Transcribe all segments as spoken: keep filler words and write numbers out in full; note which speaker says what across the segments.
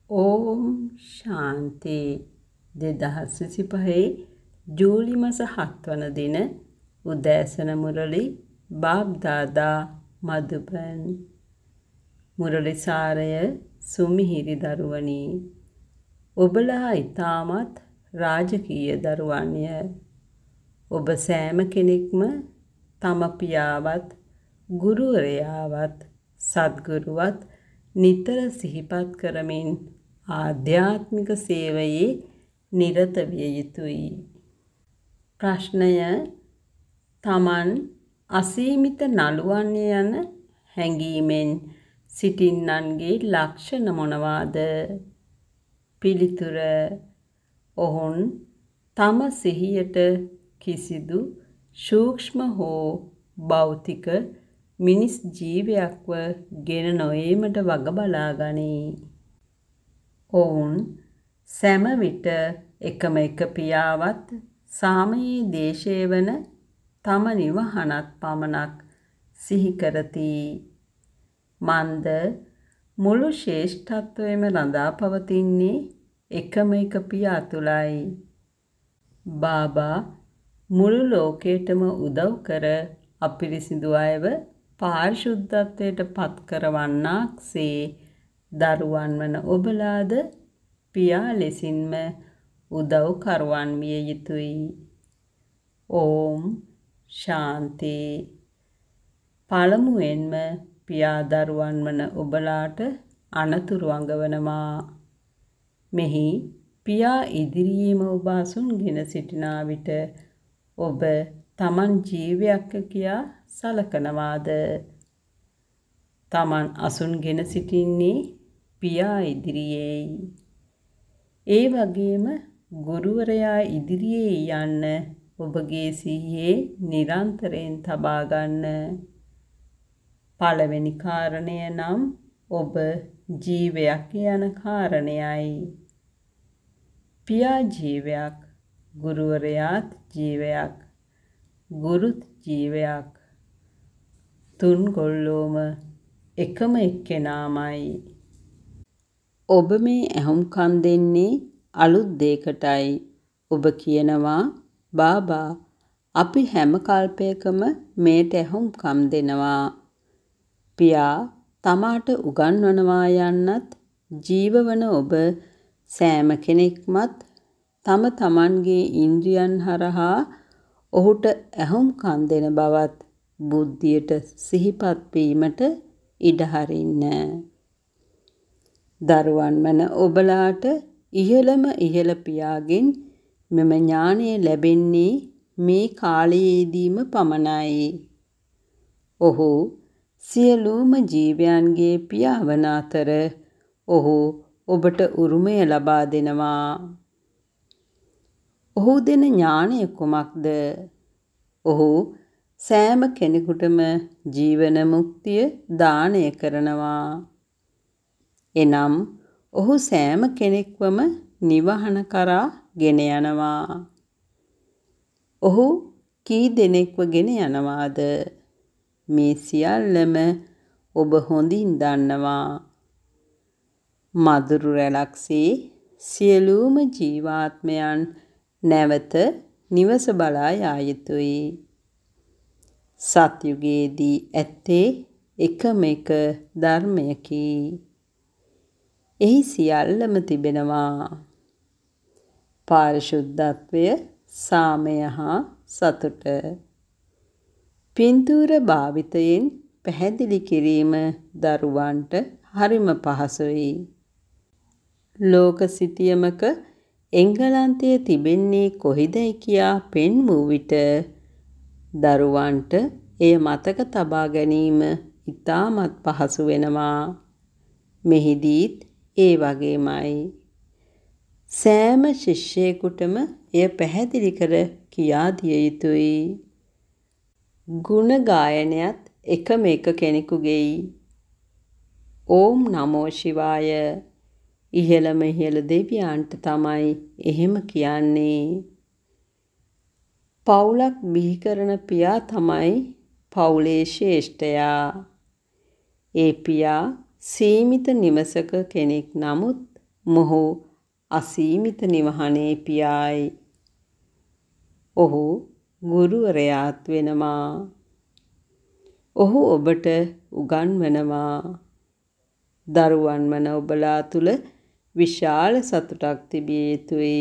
Speaker 1: ඕම් ශාන්ති දෙදහස් විසිපහේ ජූලි මස හත්වන දින උදෑසන මුරලි බාබ්දාදා මදුබන් මුරලි සාරය සුමිහිරි දරුවනි ඔබලා ඉතාමත් රාජකීය දරුවන්ය. ඔබ සෑම කෙනෙක්ම තම පියාවත් ගුරුවරයාවත් සද්ගුරුවත් නිතර සිහිපත් කරමින් ආධ්‍යාත්මික සේවයේ නිරත විය යුතුයි. ප්‍රශ්නය තමන් අසීමිත නළුවන්ය යන හැඟීමෙන් සිටින්නන්ගේ ලක්ෂණ මොනවාද? පිළිතුර ඔවුන් තම සිහියට කිසිදු සූක්ෂම හෝ භෞතික මිනිස් ජීවයක්ව ගෙන නොයීමට වග බලා ගනී. ඔවුන් සෑම විට එකම එක පියාවත් සාමයේ දේශය වන තම නිවහනත් පමණක් සිහි කරති. මන්ද මුළු ශ්‍රේෂ්ඨත්වයම රඳා පවතින්නේ එකම එක පියා තුලයි. බාබා මුළු ලෝකයටම උදව් කර අපිරිසිදු අයව පාරිශුද්ධත්වයට පත් කරවන්නාක්සේ දරුවන් වන ඔබලාද පියා ලෙසින්ම උදව් කරවන් විය යුතුයි. ඕම් ශාන්ති. පළමුවෙන්ම පියා දරුවන් වන ඔබලාට අනතුරු අඟවනවා. මෙහි පියා ඉදිරියේම ඔබ අසුන්ගෙන සිටිනා විට ඔබ තමන් ජීවයක් කියා සලකනවාද? තමන් අසුන්ගෙන සිටින්නේ පියා ඉදිරියේයි. ඒ වගේම ගුරුවරයා ඉදිරියේ යන්න ඔබගේ සිහියේ නිරන්තරයෙන් තබා ගන්න. පළවෙනි කාරණය නම් ඔබ ජීවයක් යන කාරණයයි. පියා ජීවයක්, ගුරුවරයාත් ජීවයක්, ගුරුත් ජීවයක්. තුන් ගොල්ලෝම එකම එක්කෙනාමයි. ඔබ මේ ඇහුම්කන් දෙන්නේ අලුත් දෙයකටයි. ඔබ කියනවා බාබා අපි හැම කල්පයකම මේට ඇහුම්කම් දෙනවා. පියා තමාට උගන්වනවා යන්නත් ජීවවන ඔබ සෑම කෙනෙක්මත් තම තමන්ගේ ඉන්ද්‍රියන් හරහා ඔහුට ඇහුම්කන් දෙන බවත් බුද්ධියට සිහිපත් වීමට ඉඩ හරින්න. දරුවන් වන ඔබලාට ඉහළම ඉහළ පියාගෙන් මෙම ඥානය ලැබෙන්නේ මේ කාලයේදීම පමණයි. ඔහු සියලුම ජීවයන්ගේ පියා වන අතර ඔහු ඔබට උරුමය ලබා දෙනවා. ඔහු දෙන ඥානය කුමක්ද? ඔහු සෑම කෙනෙකුටම ජීවන මුක්තිය දානය කරනවා. එනම් ඔහු සෑම කෙනෙක්වම නිවහන කරා ගෙන යනවා. ඔහු කී දෙනෙක්ව ගෙන යනවාද? මේ සියල්ලම ඔබ හොඳින් දන්නවා. මදුරු රැලක්සේ සියලුම ජීවාත්මයන් නැවත නිවස බලා යා යුතුයි. සත්යුගයේදී ඇත්තේ එකම එක ධර්මයකි. එහි සියල්ලම තිබෙනවා. පාරිශුද්ධත්වය, සාමය හා සතුට. පින්තූර භාවිතයෙන් පැහැදිලි කිරීම දරුවන්ට හරිම පහසුයි. ලෝක සිතියමක එංගලන්තය තිබෙන්නේ කොහිදැයි කියා පෙන්වූ විට දරුවන්ට එය මතක තබා ගැනීම ඉතාමත් පහසු වෙනවා. මෙහිදීත් ඒ වගේමයි. සෑම ශිෂ්‍යයෙකුටම එය පැහැදිලි කර කියා දිය යුතුයි. ගුණ ගායනයත් එකම එක කෙනෙකුගේයි. ඕම් නමෝ ශිවාය. ඉහළම ඉහළ දෙවියන්ට තමයි එහෙම කියන්නේ. පවුලක් බිහි කරන පියා තමයි පවුලේ ශ්‍රේෂ්ඨයා. ඒ පියා සීමිත නිවසක කෙනෙක් නමුත් මොහු අසීමිත නිවහනේ පියායි. ඔහු ගුරුවරයාත් වෙනවා. ඔහු ඔබට උගන්වනවා. දරුවන් වන ඔබලා තුල විශාල සතුටක් තිබිය යුතුයි.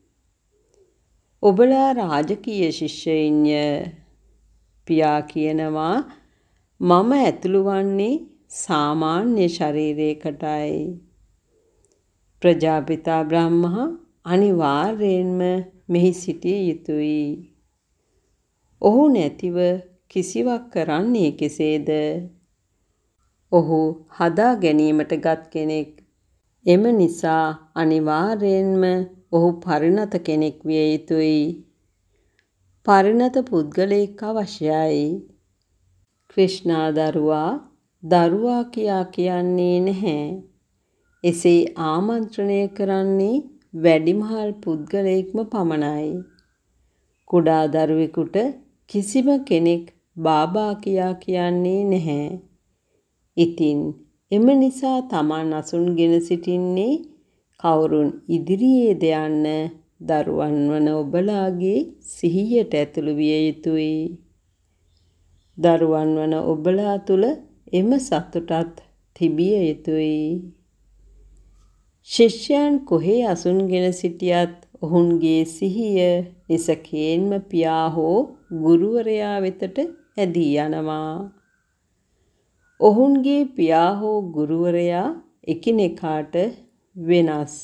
Speaker 1: ඔබලා රාජකීය ශිෂ්‍යයින්ය. පියා කියනවා මම ඇතුළු වන්නේ සාමාන්‍ය ශරීරයකටයි. ප්‍රජාපිතා බ්‍රහ්මා අනිවාර්යයෙන්ම මෙහි සිටිය යුතුයි. ඔහු නැතිව කිසිවක් කරන්නේ කෙසේද? ඔහු හදා ගැනීමට ගත් කෙනෙක්. එම නිසා අනිවාර්යයෙන්ම ඔහු පරිණත කෙනෙක් විය යුතුයි. පරිණත පුද්ගලයෙක් අවශ්‍යයි. ක්‍රිෂ්ණා දරුවා දරුවා කියා කියන්නේ නැහැ. එසේ ආමන්ත්‍රණය කරන්නේ වැඩිමහල් පුද්ගලයෙක්ම පමණයි. කුඩා දරුවෙකුට කිසිම කෙනෙක් බාබා කියා කියන්නේ නැහැ. ඉතින් එම නිසා Taman අසුන්ගෙන සිටින්නේ කවුරුන් ඉදිරියේද යන්න දරුවන් වන ඔබලාගේ සිහියට ඇතුළු විය යුතුයි. දරුවන් වන ඔබලා තුල එම සතුටත් තිබිය යුතුයි. ශිෂ්‍යයන් කොහේ අසුන්ගෙන සිටියත් ඔවුන්ගේ සිහිය නිසකේන්ම පියා හෝ ගුරුවරයා වෙතට ඇදී යනවා. ඔවුන්ගේ පියා හෝ ගුරුවරයා එකිනෙකාට වෙනස්.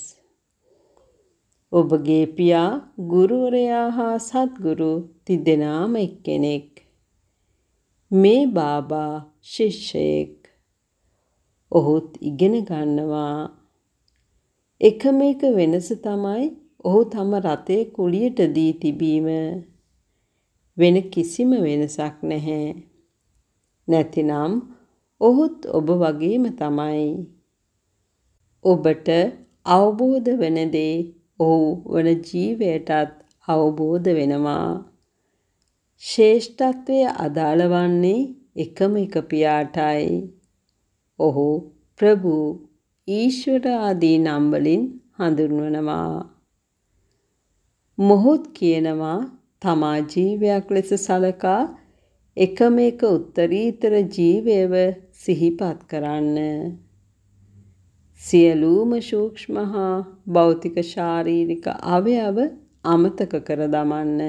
Speaker 1: ඔබගේ පියා ගුරුවරයා හා සත්ගුරු තිදෙනාම එක්කෙනෙක්. මේ බාබා ශිෂ්‍යයෙක්. ඔහුත් ඉගෙන ගන්නවා. එකම එක වෙනස තමයි ඔහු තම රතේ කුලියට දී තිබීම. වෙන කිසිම වෙනසක් නැහැ. නැතිනම් ඔහුත් ඔබ වගේම තමයි. ඔබට අවබෝධ වෙන දේ ඔහු වන ජීවයටත් අවබෝධ වෙනවා. ශ්‍රේෂ්ඨත්වය අදාළ වන්නේ එකම එක පියාටයි. ඔහු ප්‍රභු ඊශ්වර ආදී නම් වලින් හඳුන්වනවා. මොහොත් කියනවා තමා ජීවයක් ලෙස සලකා එකම එක උත්තරීතර ජීවයව සිහිපත් කරන්න. සියලුම සූක්ෂම හා භෞතික ශාරීරික අවයව අමතක කර දමන්න.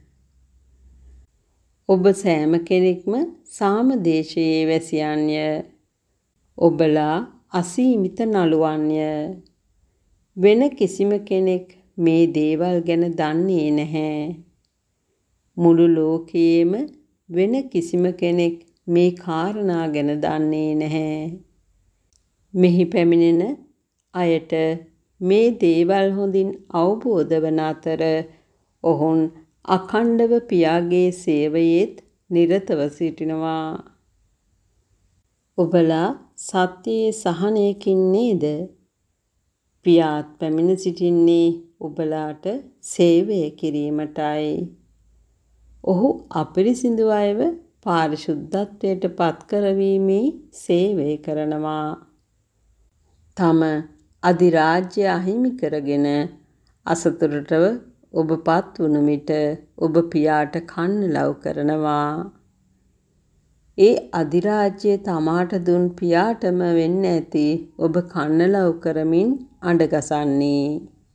Speaker 1: ඔබ සෑම කෙනෙක්ම සාම දේශයේ වැසියන්ය. ඔබලා අසීමිත නළුවන්ය. වෙන කිසිම කෙනෙක් මේ දේවල් ගැන දන්නේ නැහැ. මුළු ලෝකයේම වෙන කිසිම කෙනෙක් මේ කාරණා ගැන දන්නේ නැහැ. මෙහි පැමිණෙන අයට මේ දේවල් හොඳින් අවබෝධ වන අතර ඔවුන් අඛණ්ඩව පියාගේ සේවයේත් නිරතව සිටිනවා. ඔබලා සත්‍යයේ සහනයකින් නේද? පියාත් පැමිණ සිටින්නේ ඔබලාට සේවය කිරීමටයි. ඔහු අපිරිසිදු අයව පාරිශුද්ධත්වයට පත් කරවීමේ සේවය කරනවා. තම අධිරාජ්‍ය අහිමි කරගෙන අසතුටව ඔබ පත් වුණු විට ඔබ පියාට කන්න ලව් කරනවා. ඒ අධිරාජ්‍ය තමාට දුන් පියාටම වෙන්න ඇති ඔබ කන්න ලව් කරමින් අඬගසන්නේ.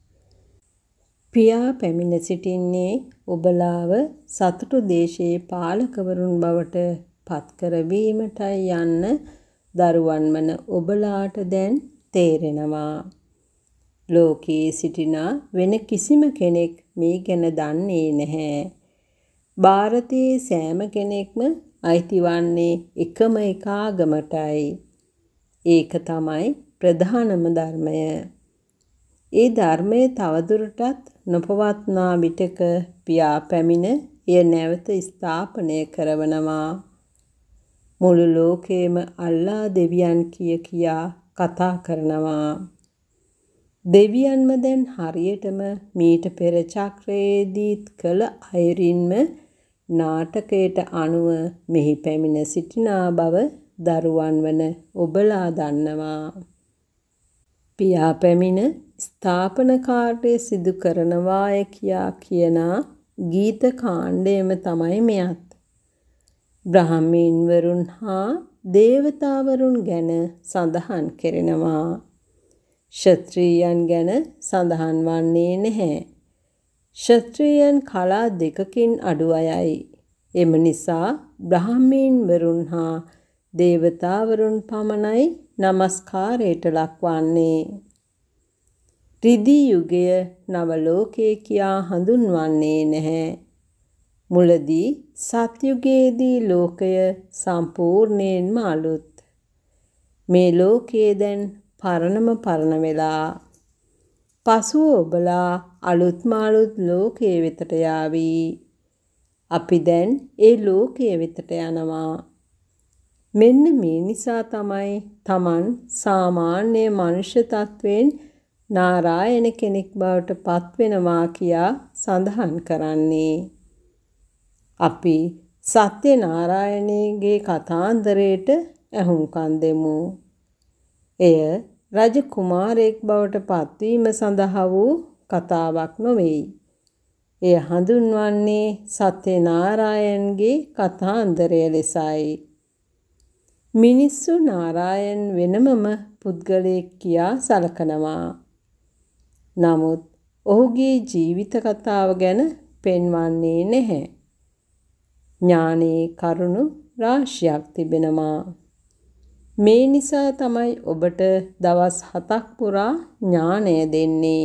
Speaker 1: පියා පැමිණ සිටින්නේ ඔබලාව සතුටු දේශයේ පාලකවරුන් බවට පත් කරවීමටයි යන්න දරුවන් වන ඔබලාට දැන් තේරෙනවා. ලෝකයේ සිටින වෙන කිසිම කෙනෙක් මේ ගැන දන්නේ නැහැ. ಭಾರತයේ සෑම කෙනෙක්ම අයිති වන්නේ එකම එක ආගමටයි. ඒක තමයි ප්‍රධානම ධර්මය. ඒ ධර්මයේ තවදුරටත් නොපවත්නා විටක පියා පැමිණ එය නැවත ස්ථාපනය කරවනවා. මුළු ලෝකයේම අල්ලා දෙවියන් කිය කියා කතා කරනවා. දෙවියන්ම දැන් හරියටම මීට පෙර චක්‍රයේදීත් කළ අයුරින්ම නාටකයට අනුව මෙහි පැමිණ සිටිනා බව දරුවන් වන ඔබලා දන්නවා. පියා පැමිණ ස්ථාපන කාර්යය සිදු කරනවාය කියා කියන ගීත කාණ්ඩයම තමයි මෙයත්. බ්‍රාහ්මීන්වරුන් හා දේවතාවරුන් ගැන සඳහන් කෙරෙනවා. ක්ෂත්‍රියයන් ගැන සඳහන් වන්නේ නැහැ. ක්ෂත්‍රියයන් කලා දෙකකින් අඩු අයයි. එම නිසා බ්‍රාහ්මීන්වරුන් හා දේවතාවරුන් පමණයි නමස්කාරයට ලක්වන්නේ. රිදි යුගය නව ලෝකය කියා හඳුන්වන්නේ නැහැ. මුලදී සත්යුගයේදී ලෝකය සම්පූර්ණයෙන්ම අලුත්. මේ ලෝකයේ දැන් පරණම පරණ වෙලා. පසුව ඔබලා අලුත්ම අලුත් ලෝකයේ වෙතට යාවී. අපි දැන් ඒ ලෝකයේ වෙතට යනවා. මෙන්න මේ නිසා තමයි තමන් සාමාන්‍ය මනුෂ්‍ය තත්වයෙන් නාරායන කෙනෙක් බවට පත්වෙනවා කියා සඳහන් කරන්නේ. අපි සත්‍ය නාරායණගේ කතාන්දරයට ඇහුම්කන් දෙමු. එය රජ කුමාරයෙක් බවට පත්වීම සඳහා වූ කතාවක් නොවෙයි. එය හඳුන්වන්නේ සත්‍ය නාරායන්ගේ කතාන්දරය ලෙසයි. මිනිස්සු නාරායන් වෙනමම පුද්ගලයෙක් කියා සලකනවා. නමුත් ඔහුගේ ජීවිත කතාව ගැන පෙන්වන්නේ නැහැ. ඥානයේ කරුණු රාශියක් තිබෙනවා. මේ නිසා තමයි ඔබට දවස් හතක් පුරා ඥානය දෙන්නේ.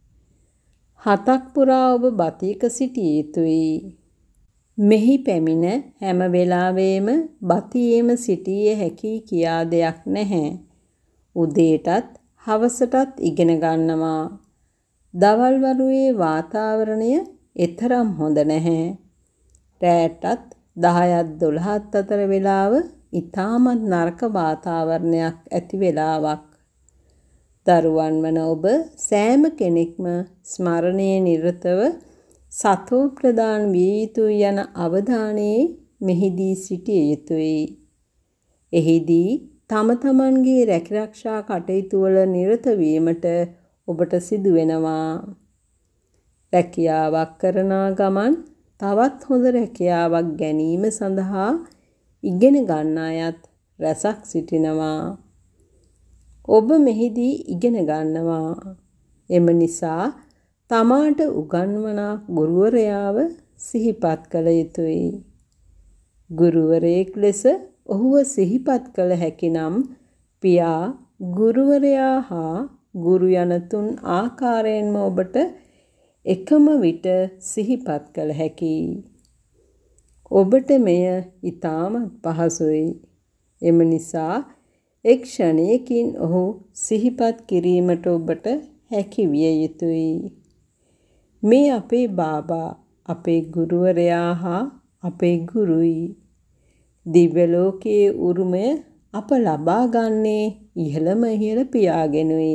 Speaker 1: හතක් පුරා ඔබ බතියක සිටිය යුතුයි. මෙහි පැමිණ හැම වෙලාවෙම බතියේම සිටිය හැකි කියා දෙයක් නැහැ. උදේටත් හවසටත් ඉගෙන ගන්නවා. දවල් වරුවේ වාතාවරණය එතරම් හොඳ නැහැ. රැටත් දහයත් දොළහත් අතර වෙලාව ඉතාමත් නරක වාතාවරණයක් ඇති වෙලාවක්. දරුවන් වන ඔබ සෑම කෙනෙක්ම ස්මරණයේ නිරතව සතෝ ප්‍රදාන විය යුතුයි යන අවධානයේ මෙහිදී සිටිය යුතුයි. එහිදී තම තමන්ගේ රැකිරක්ෂා කටයුතු වල නිරත වීමට ඔබට සිදු වෙනවා. රැකියාවක් කරන ගමන් තවත් හොඳ රැකියාවක් ගැනීම සඳහා ඉගෙන ගන්න අයත් රැසක් සිටිනවා. ඔබ මෙහිදී ඉගෙන ගන්නවා. එම නිසා තමාට උගන්වන ගුරුවරයාව සිහිපත් කළ යුතුයි. ගුරුවරයෙක් ලෙස ඔහුව සිහිපත් කළ හැකි නම් පියා, ගුරුවරයා හා ගුරු යන තුන් ආකාරයෙන්ම ඔබට එකම විට සිහිපත් කළ හැකියි. ඔබට මෙය ඉතාමත් පහසුයි. එම නිසා එක් ක්ෂණයකින් ඔහු සිහිපත් කිරීමට ඔබට හැකි විය යුතුයි. මේ අපේ බාබා, අපේ ගුරුවරයා හා අපේ ගුරුයි. දිව්‍ය ලෝකයේ උරුමය අප ලබා ගන්නේ ඉහළම ඉහළ පියාගෙනුයි.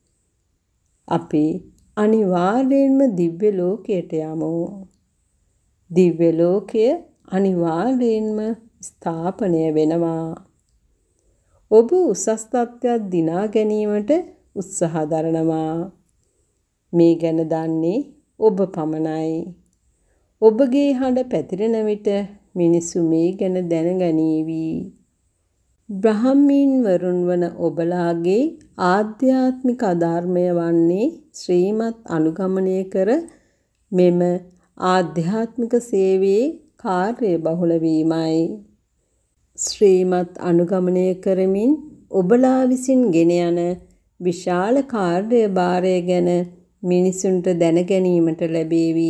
Speaker 1: අපි අනිවාර්යෙන්ම දිව්‍ය ලෝකයට යමු. දිව්‍ය ලෝකය අනිවාර්යෙන්ම ස්ථාපනය වෙනවා. ඔබ උසස් තත්ත්වයක් දිනා ගැනීමට උත්සාහ දරනවා. මේ ගැන දන්නේ ඔබ පමණයි. ඔබගේ හඬ පැතිරෙන විට මිනිස්සු මේ ගැන දැනගනීවි. බ්‍රාහ්මීන් වරුන් වන ඔබලාගේ ආධ්‍යාත්මික අධර්මය වන්නේ ශ්‍රීමත් අනුගමනය කර මෙම ආධ්‍යාත්මික සේවයේ කාර්ය බහුල වීමයි. ශ්‍රීමත් අනුගමනය කරමින් ඔබලා විසින් ගෙන යන විශාල කාර්යභාරය ගැන මිනිසුන්ට දැනගැනීමට ලැබේවි.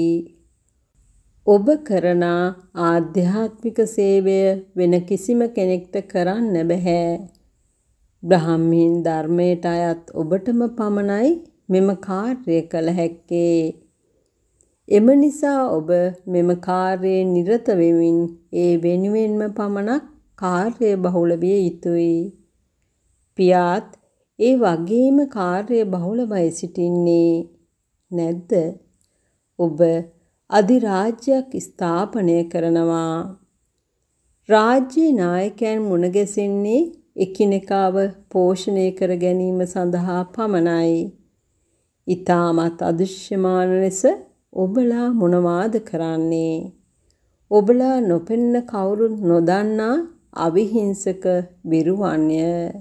Speaker 1: ඔබ කරන ආධ්‍යාත්මික සේවය වෙන කිසිම කෙනෙක්ට කරන්න බෑ. බ්‍රාහ්මීන් ධර්මයට අයත් ඔබටම පමණයි මෙම කාර්යය කළ හැක්කේ. එම නිසා ඔබ මෙම කාර්යයේ නිරත වෙමින් ඒ වෙනුවෙන්ම පමණක් කාර්ය බහුල විය යුතුයි. පියාත් ඒ වගේම කාර්ය බහුලවයි සිටින්නේ නැද්ද? ඔබ අධිරාජ්‍යයක් ස්ථාපනය කරනවා. රාජ්‍ය නායකයන් මුණ ගැසෙන්නේ එකිනෙකාව පෝෂණය කර ගැනීම සඳහා පමණයි. ඊටමත් අදෘශ්‍යමාන ලෙස ඔබලා මොනවාද කරන්නේ? ඔබලා නොපෙනෙන කවුරුත් නොදන්නා අවිහිංසක විරුවන්ය.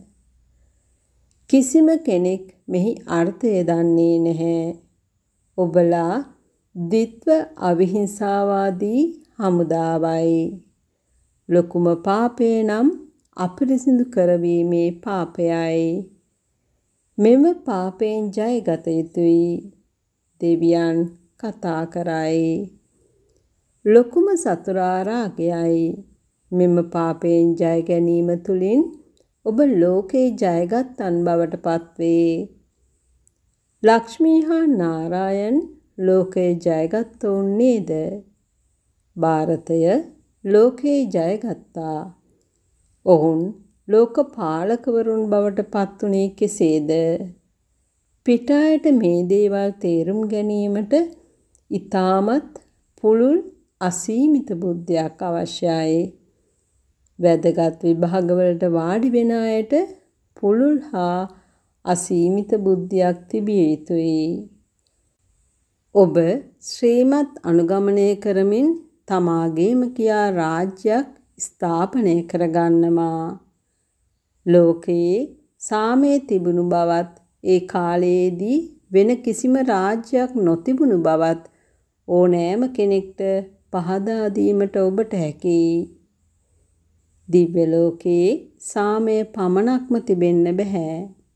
Speaker 1: කිසිම කෙනෙක් මෙහි අර්ථය දන්නේ නැහැ. ඔබලා ද්විත්ව අවිහිංසාවාදී හමුදාවයි. ලොකුම පාපය නම් අපිරිසිදු කරවීමේ පාපයයි. මෙම පාපයෙන් ජයගත යුතුයි. දෙවියන් කතා කරයි. ලොකුම සතුරා රාගයයි. මෙම පාපයෙන් ජය ගැනීම තුළින් ඔබ ලෝකේ ජයගත්තන් බවට පත්වේ. ලක්ෂ්මී හා නාරායන් ලෝකේ ජයගත්තවුන් නේද? ಭಾರತය ලෝකේ ජයගත්තා. ඔවුන් ලෝක පාලකවරුන් බවට පත්වුණේ කෙසේද? පිටායට මේ දේවල් තේරුම් ගැනීමට ඊටමත් පුළුල් අසීමිත බුද්ධියක් අවශ්‍යයි. වැදගත් විභාගවලට වාඩි වෙන අයට පුළුල් හා අසීමිත බුද්ධියක් තිබිය යුතුයි. ඔබ ශ්‍රීමත් අනුගමනය කරමින් තමාගේම කියා රාජ්‍යයක් ස්ථාපනය කරගන්නවා. ලෝකයේ සාමය තිබුණු බවත් ඒ කාලයේදී වෙන කිසිම රාජ්‍යයක් නොතිබුණු බවත් ඕනෑම කෙනෙක්ට පහදා දීමට ඔබට හැකියි. දිව්‍ය ලෝකයේ සාමය පමණක්ම තිබෙන්න බෑ.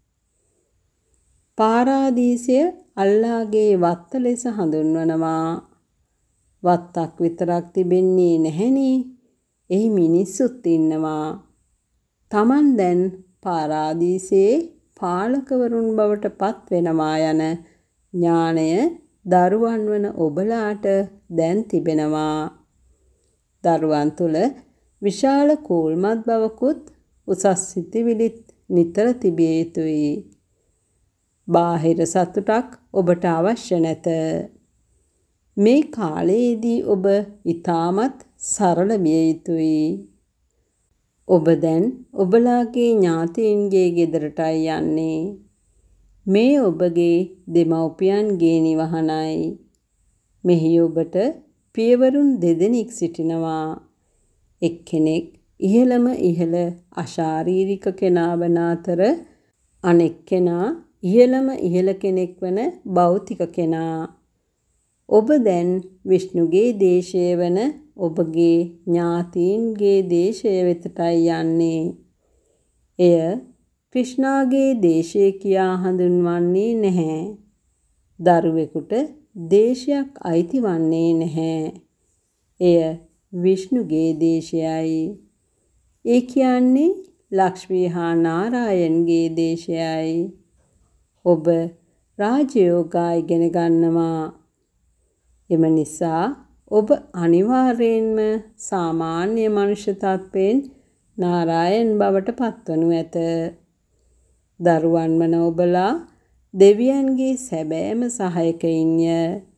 Speaker 1: පාරාදීසය අල්ලාහගේ වත්ත ලෙස හඳුන්වනවා. වත්තක් විතරක් තිබෙන්නේ නැහෙනේ. එහි මිනිස්සුත් ඉන්නවා. Taman දැන් පාරාදීසයේ පාලකවරුන් බවට පත් වෙනවා යන ඥාණය දරුවන් වන ඔබලාට දැන් තිබෙනවා. දරුවන් තුල විශාල කෝල්මත් බවකුත් උසස් සිතිවිලිත් නිතර තිබිය යුතුයි. බාහිර සතුටක් ඔබට අවශ්‍ය නැත. මේ කාලයේදී ඔබ ඊටමත් සරල විය යුතුයි. ඔබ දැන් ඔබලාගේ ඥාතීන්ගේ ගෙදරටයි යන්නේ. මේ ඔබගේ දෙමව්පියන්ගේ නිවහනයි. මෙහි ඔබට පියවරුන් දෙදෙනෙක් සිටිනවා. එක්කෙනෙක් ඉහළම ඉහළ අශාරීරික කෙනා වන අතර අනෙක් කෙනා ඉහළම ඉහළ කෙනෙක් වන භෞතික කෙනා. ඔබ දැන් විෂ්ණුගේ දේශය වන ඔබගේ ඥාතීන්ගේ දේශය වෙතටයි යන්නේ. එය ක්‍රිෂ්ණාගේ දේශය කියා හඳුන්වන්නේ නැහැ. දරුවෙකුට දේශයක් අයිති වන්නේ නැහැ. එය විෂ්ණුගේ දේශයයි. ඒ කියන්නේ ලක්ෂ්මී හා නාරායන්ගේ දේශයයි. ඔබ රාජයෝගා ඉගෙන ගන්නවා. එම නිසා ඔබ අනිවාර්යයෙන්ම සාමාන්‍ය මනුෂ්‍ය තත්ත්වයෙන් නාරායන් බවට පත්වනු ඇත. දරුවන් වන ඔබලා දෙවියන්ගේ සැබෑම සහායකයින්ය.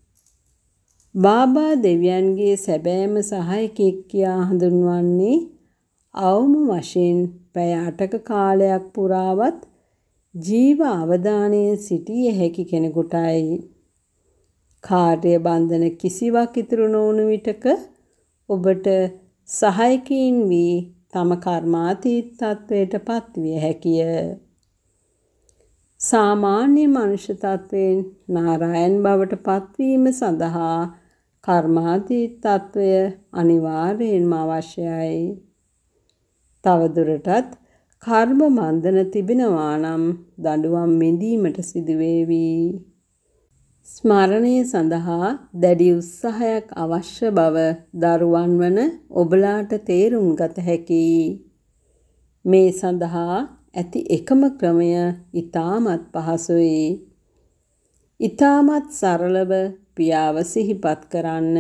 Speaker 1: බාබා දෙවියන්ගේ සැබෑම සහායකයෙක් කියා හඳුන්වන්නේ අවම වශයෙන් පැය අටක කාලයක් පුරාවත් ජීව අවධානයෙන් සිටිය හැකි කෙනෙකුටයි. කාර්ය බන්ධන කිසිවක් ඉතුරු නොවුණු විටක ඔබට සහායකයින් වී තම කර්මාතීත තත්වයට පත්විය හැකිය. සාමාන්‍ය මනුෂ්‍ය තත්වයෙන් නාරායන් බවට පත්වීම සඳහා කර්මාතීත තත්වය අනිවාර්යයෙන්ම අවශ්‍යයි. තවදුරටත් කර්ම බන්ධන තිබෙනවා නම් දඬුවම් විඳීමට සිදුවේවි. ස්මරණය සඳහා දැඩි උත්සාහයක් අවශ්‍ය බව දරුවන් වන ඔබලාට තේරුම් ගත හැකියි. මේ සඳහා ඇති එකම ක්‍රමය ඊටමත් පහසුයි. ඊටමත් සරලව පියාව සිහිපත් කරන්න.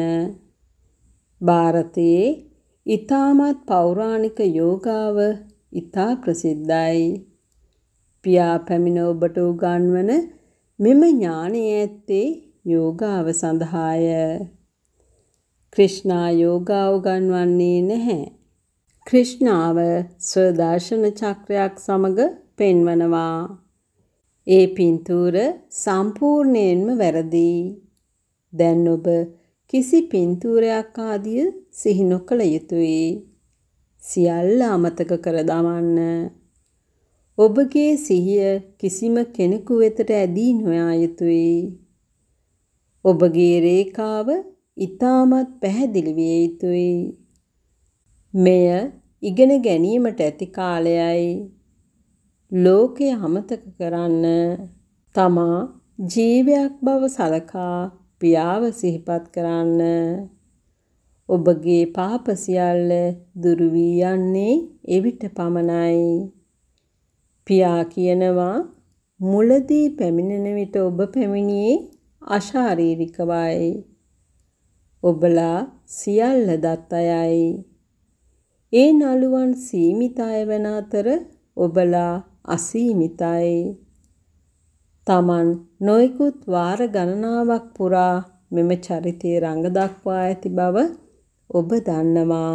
Speaker 1: ಭಾರತයේ ඊටමත් පෞරාණික යෝගාව ඉතා ප්‍රසිද්ධයි. පියා පැමිණ ඔබට උගන්වන මෙම ඥානය ඇත්තේ යෝගාව සඳහාය. ක්‍රිෂ්ණා යෝගා උගන්වන්නේ නැහැ. ක්‍රිෂ්ණාව ස්වදර්ශන චක්‍රයක් සමග පෙන්වනවා. ඒ පින්තූර සම්පූර්ණයෙන්ම වැරදි. දැන් ඔබ කිසි පින්තූරයක් ආදිය සිහි නොකළ යුතුයි. සියල්ල අමතක කර දමන්න. ඔබගේ සිහිය කිසිම කෙනෙකු වෙතට ඇදී නොයා යුතුයි. ඔබගේ රේඛාව ඊටමත් පැහැදිලි විය යුතුයි. මෙය ඉගෙන ගැනීමට ඇති කාලයයි. ලෝකය අමතක කරන්න. තමා ජීවයක් බව සලකා පියාව සිහිපත් කරන්න. ඔබගේ පාප සියල්ල දුරු වී යන්නේ එවිට පමණයි. පියා කියනවා මුලදී පැමිණෙන විට ඔබ පැමිණියේ අශාරීරිකවයි. ඔබලා සියල්ල දත් අයයි. ඒ නළුවන් සීමිත අය වන අතර ඔබලා අසීමිතයි. තමන් නොයෙකුත් වාර ගණනාවක් පුරා මෙම චරිතයේ රඟ දක්වා ඇති බව ඔබ දන්නවා.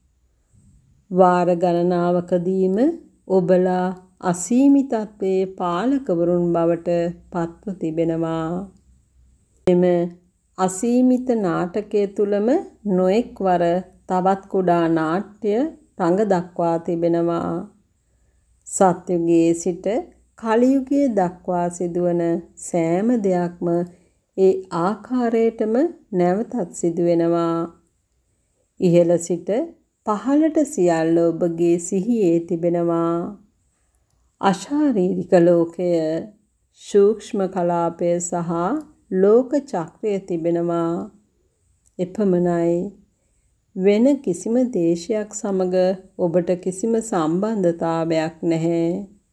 Speaker 1: වාර ගණනාවකදීම ඔබලා අසීමිතත්වයේ පාලකවරුන් බවට පත්ව තිබෙනවා. එම අසීමිත නාටකය තුලම නොඑක් වර තවත් කුඩා නාට්‍ය රඟ දක්වා තිබෙනවා. සත්‍යුගයේ සිට කලියුගයේ දක්වා සිදුවන සෑම දෙයක්ම ඒ ආකාරයටම නැවතත් සිදුවෙනවා. ඉහළ සිට පහළට සියල්ල ඔබගේ සිහියේ තිබෙනවා. අශාරීරික ලෝකය, සූක්ෂම කලාපය සහ ලෝක චක්‍රය තිබෙනවා. එපමණයි. වෙන කිසිම දේශයක් සමග ඔබට කිසිම සම්බන්ධතාවයක් නැහැ.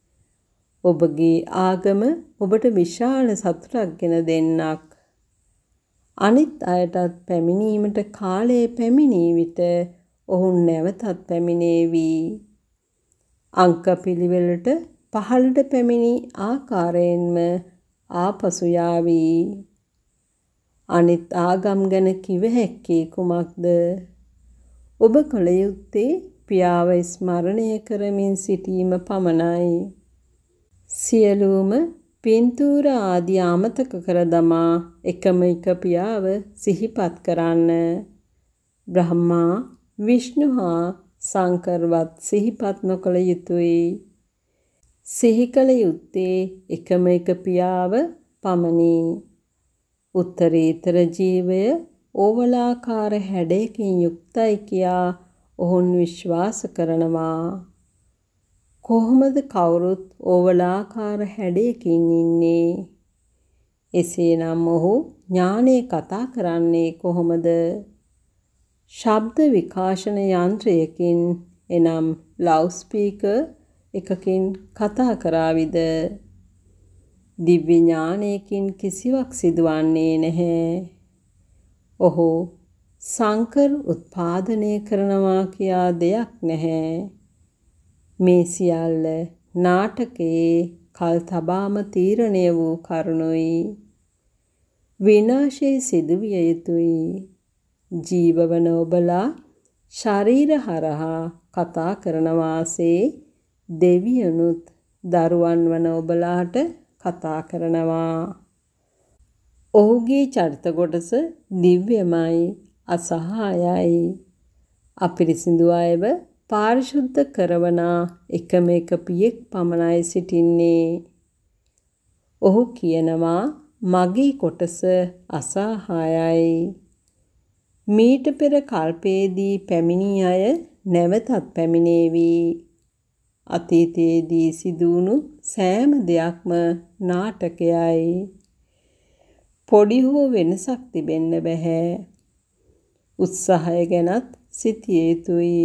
Speaker 1: ඔබගේ ආගම ඔබට විශාල සතුටක් ගෙන දෙන්නක්. අනිත් අයටත් පැමිණීමට කාලය පැමිණී විට ඔවුන් නැවතත් පැමිණේවි. අංක පිළිවෙලට පහළට පැමිණි ආකාරයෙන්ම ආපසු යාවි. අනිත් ආගම් ගැන කිව හැක්කේ කුමක්ද? ඔබ කළ යුත්තේ පියාව ස්මරණය කරමින් සිටීම පමණයි. සියලුම පින්තූර ආදී අමතක කර දමා එකම එක පියාව සිහිපත් කරන්න. බ්‍රහ්මා, විෂ්ණු හා සංකර්වත් සිහිපත් නොකළ යුතුයි. සිහි කළ යුත්තේ එකම එක පියාව පමණි. උත්තරීතර ජීවය ඕවලාකාර හැඩයකින් යුක්තයි කියා ඔවුන් විශ්වාස කරනවා. කොහොමද කවුරුත් ඕවලාකාර හැඩයකින් ඉන්නේ? එසේනම් ඔහු ඥානය කතා කරන්නේ කොහොමද? ශබ්ද විකාශන යන්ත්‍රයකින් එනම් ලවුඩ් ස්පීකර් එකකින් කතා කරාවිද? දිව්‍ය ඥානයකින් කිසිවක් සිදුවන්නේ නැහැ. ඔහු සංකර උත්පාදනය කරනවා කියා දෙයක් නැහැ. මේ සියල්ල නාටකයේ කල් තබාම තීරණය වූ කරුණුයි. විනාශය සිදුවිය යුතුයි. ජීවවන ඔබලා ශරීර හරහා කතා කරන වාසේ දෙවියනුත් දරුවන් වන ඔබලාට කතා කරනවා. ඔහුගේ චරිත කොටස දිව්‍යමයි, අසහායයි. අපිරිසිදු අයව පාරිශුද්ධ කරවන එකම එක පියෙක් පමණයි සිටින්නේ. ඔහු කියනවා මගේ කොටස අසහායයි. මීට පෙර කල්පයේදී පැමිණි අය නැවතත් පැමිණේවි. අතීතයේදී සිදුවුණු සෑම දෙයක්ම නාටකයයි. පොඩි හෝ වෙනසක් තිබෙන්න බෑ. උත්සාහය ගැනත් සිතිය යුතුයි.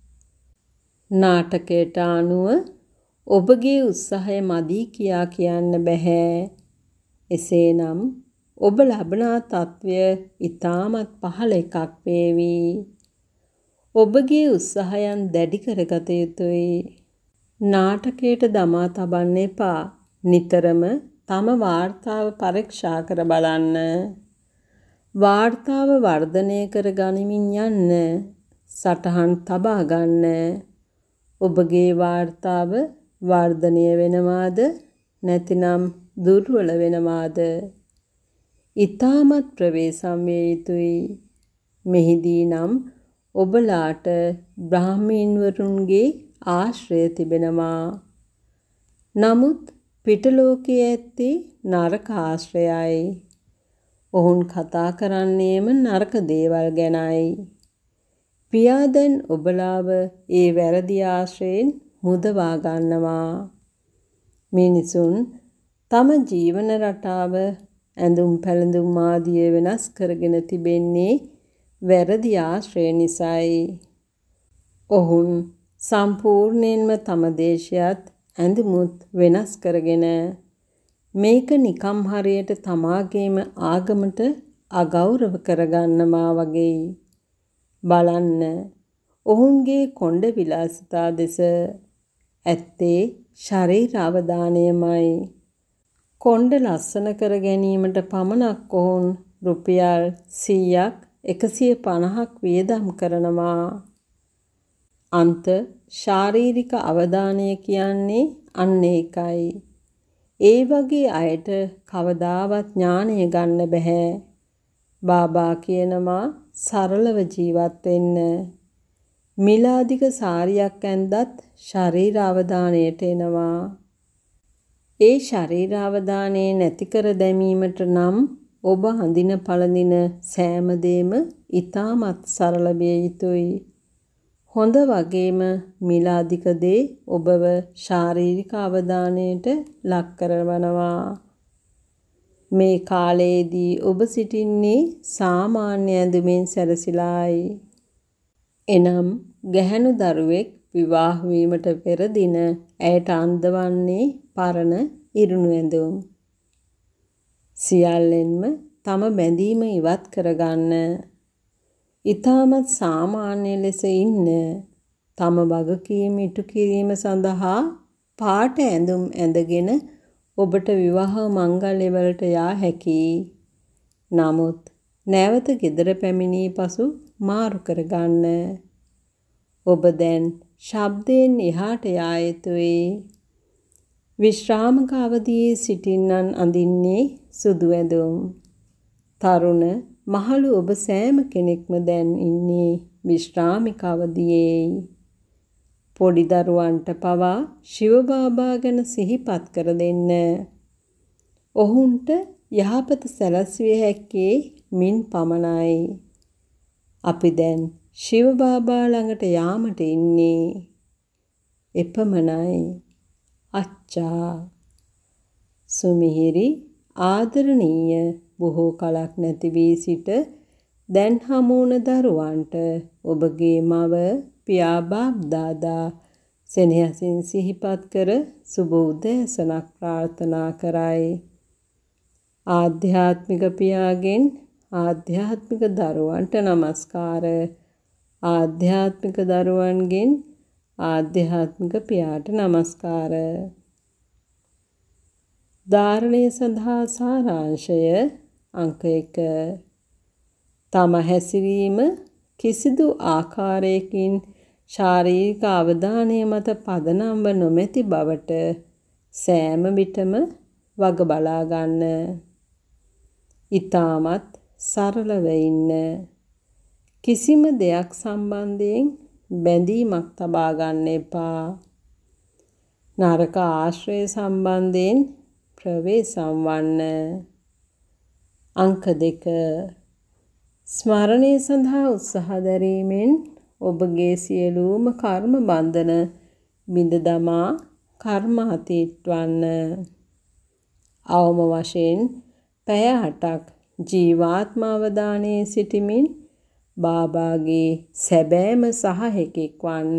Speaker 1: නාටකයට අනුව ඔබගේ උත්සාහය මදි කියා කියන්න බෑ. එසේනම් ඔබ ලබනා තත්වය ඊටමත් පහළ එකක් වේවි. ඔබගේ උත්සාහයන් දැඩි කරගත යුතුයි. නාටකයට දමා තබන්න එපා. නිතරම තම වාර්තාව පරීක්ෂා කර බලන්න. වාර්තාව වර්ධනය කර ගනිමින් යන්න. සටහන් තබා ගන්න. ඔබගේ වාර්තාව වර්ධනය වෙනවාද නැතිනම් දුර්වල වෙනවාද? ඊ타මත් ප්‍රවේශම් වේ යුතුයි. මෙහිදී නම් ඔබලාට බ්‍රාහ්මීන්වරුන්ගේ ආශ්‍රය තිබෙනවා. නමුත් පිටලෝකයේ ඇත්තේ නරක ආශ්‍රයයි. ඔවුන් කතා කරන්නේම නරක දේවල් ගැනයි. පියා දැන් ඔබලාව ඒ වැරදි ආශ්‍රයෙන් මුදවා ගන්නවා. මිනිසුන් තම ජීවන රටාව ඇඳුම් පැළඳුම් ආදිය වෙනස් කරගෙන තිබෙන්නේ වැරදි ආශ්‍රය නිසායි. ඔවුන් සම්පූර්ණයෙන්ම තම දේශයත් ඇඳුමුත් වෙනස් කරගෙන මේක නිකම් හරියට තමාගේම ආගමට අගෞරව කරගන්නවා වගේ. බලන්න ඔවුන්ගේ කොණ්ඩ විලාසිතා දෙස. ඇත්තේ ශරීර අවදානයමයි. කොණ්ඩ ලස්සන කර ගැනීමට පමණක් ඔවුන් රුපියල් සීයක් එකසිය පනහක් වියදම් කරනවා. අන්ත ශාරීරික අවධානය කියන්නේ අන්න ඒකයි. ඒ වගේ අයට කවදාවත් ඥානය ගන්න බෑ. බාබා කියනවා සරලව ජීවත් වෙන්න. මිලාදික සාරියක් ඇන්දත් ශරීර අවධානයට එනවා. ඒ ශරීර අවධානය නැති කර දැමීමට නම් ඔබ අඳින පළඳින සෑම දෙම ඊටමත් සරල විය යුතුයි. හොඳ වගේම මිලාදික දේ ඔබව ශාරීරික අවධානයට ලක් කරවනවා. මේ කාලයේදී ඔබ සිටින්නේ සාමාන්‍ය ඇඳුමින් සැරසිලායි. එනම් ගැහැණු දරුවෙක් විවාහ වීමට පෙර දින ඇයට අන්දවන්නේ පරණ ඉරුණු ඇඳුම්. සියල්ලෙන්ම තම බැඳීම ඉවත් කරගන්න. ඊටමත් සාමාන්‍ය ලෙස ඉන්න. තම වගකීම් ඉටු කිරීම සඳහා පාට ඇඳුම් ඇඳගෙන ඔබට විවාහ මංගල්‍ය වලට යා හැකියි. නමුත් නැවත ගෙදර පැමිණී පසු මාරු කරගන්න. ඔබ දැන් ශබ්දයෙන් එහාට යා යුතුයි. විශ්‍රාමක අවදියේ සිටින්නන් අඳින්නේ සුදු ඇඳුම්. තරුණ මහලු ඔබ සෑම කෙනෙක්ම දැන් ඉන්නේ විශ්‍රාමික අවදියේ. පොඩි දරුවන්ට පවා ශිව බාබා ගැන සිහිපත් කර දෙන්න. ඔවුන්ට යහපත සැලැස්විය හැක්කේ මින් පමණයි. අපි දැන් ශිව බාබා ළඟට යාමට ඉන්නේ. එපමණයි. අච්චා. සුමිහිරි ආදරණීය බොහෝ කලක් නැති වී සිට දැන් හමුවන දරුවන්ට ඔබගේ මව පියා බාප් දාදා සෙනෙහසින් සිහිපත් කර සුබ උදෑසනක් ප්‍රාර්ථනා කරයි. ආධ්‍යාත්මික පියාගෙන් ආධ්‍යාත්මික දරුවන්ට නමස්කාර. ආධ්‍යාත්මික දරුවන්ගෙන් ආධ්‍යාත්මික පියාට නමස්කාර. ධාරණය සඳහා සාරාංශය අංක එක. තම හැසිරීම කිසිදු ආකාරයකින් ශාරීරික අවධානය මත පදනම්ව නොමැති බවට සෑම විටම වග බලා ගන්න. ඊටමත් සරලව ඉන්න. කිසිම දෙයක් සම්බන්ධයෙන් බැඳීමක් තබා ගන්න එපා. නරක ආශ්‍රය සම්බන්ධයෙන් ප්‍රවේශම් වන්න. අංක දෙක. ස්මරණය සඳහා උත්සාහ දැරීමෙන් ඔබගේ සියලුම කර්ම බන්ධන බිඳ දමා කර්ම අතීත වන්න. අවම වශයෙන් පැය අටක් ජීවාත්ම අවධානයේ සිටමින් බාබාගේ සැබෑම සහායකෙක් වන්න.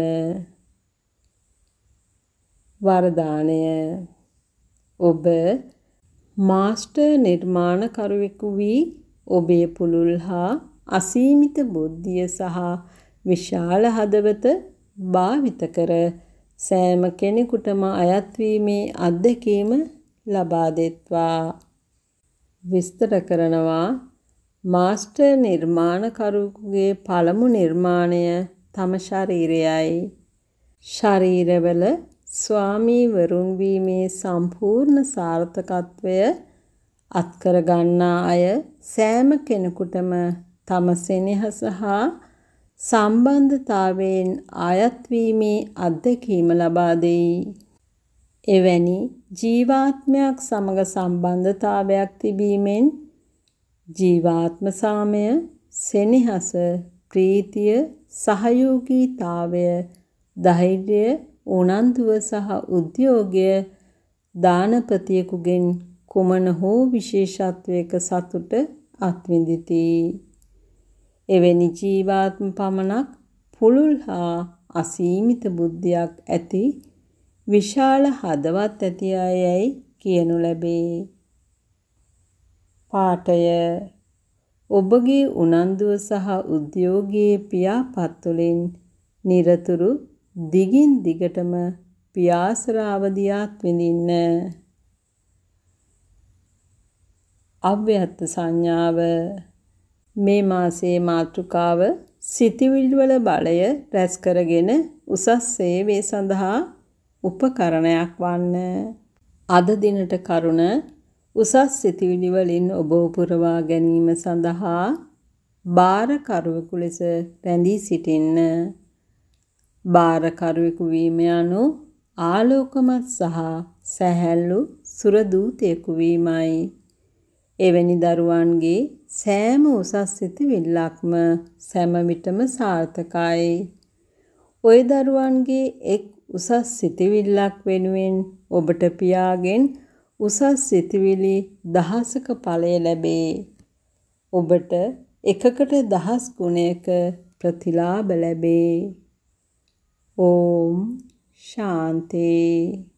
Speaker 1: වරදානය. ඔබ මාස්ටර් නිර්මාණකරුවෙකු වී ඔබේ පුළුල් හා අසීමිත බුද්ධිය සහ විශාල හදවත භාවිත කර සෑම කෙනෙකුටම අයත් වීමේ අත්දැකීම ලබා දෙත්වා. විස්තර කරනවා මාස්ටර් නිර්මාණකරුවෙකුගේ පළමු නිර්මාණය තම ශරීරයයි. ශරීරවල ස්වාමී වරුන් වීමේ සම්පූර්ණ සාර්ථකත්වය අත්කර ගන්නා අය සෑම කෙනෙකුටම තම සෙනෙහස හා සම්බන්ධතාවයෙන් ආයත් වීමේ අත්දැකීම ලබා දෙයි. එවැනි ජීවාත්මයක් සමග සම්බන්ධතාවයක් තිබීමෙන් ජීවාත්ම සාමය, සෙනෙහස, ප්‍රීතිය, සහයෝගීතාවය, ධෛර්යය, උනන්දුව සහ උද්‍යෝගය දානපතියෙකුගෙන් කුමන හෝ විශේෂත්වයක සතුට අත්විඳිති. එවැනි ජීවාත්ම පමණක් පුළුල් හා අසීමිත බුද්ධියක් ඇති විශාල හදවත් ඇති අයයි කියනු ලැබේ. පාඨය ඔබගේ උනන්දුව සහ උද්‍යෝගයේ පියාපත් තුළින් නිරතුරු දිගින් දිගටම පියාසර අවදියාත් විඳින්න. අව්‍යක්ත සංඥාව මේ මාසයේ මාතෘකාව සිතවිලි වල බලය රැස් කරගෙන උසස් සේවය සඳහා උපකරණයක් වන්න. අද දිනට කරුණ උසස් සිතවිලි වලින් ඔබ පුරවා ගැනීම සඳහා බාරකරුවෙකු ලෙස රැඳී සිටින්න. බාරකරුවෙකු වීම යනු ආලෝකමත් සහ සැහැල්ලු සුරදූතයෙකු වීමයි. එවැනි දරුවන්ගේ සෑම උසස් සිතවිල්ලක්ම සෑම විටම සාර්ථකයි. ওই දරුවන්ගේ එක් උසස් සිතවිල්ලක් වෙනුවෙන් ඔබට පියාගෙන් උසස් සිතවිලි දහසක ඵලය ලැබේ. ඔබට එකකට දහස් ගුණයක ප්‍රතිලාභ ලැබේ. ඕම් ශාන්ති.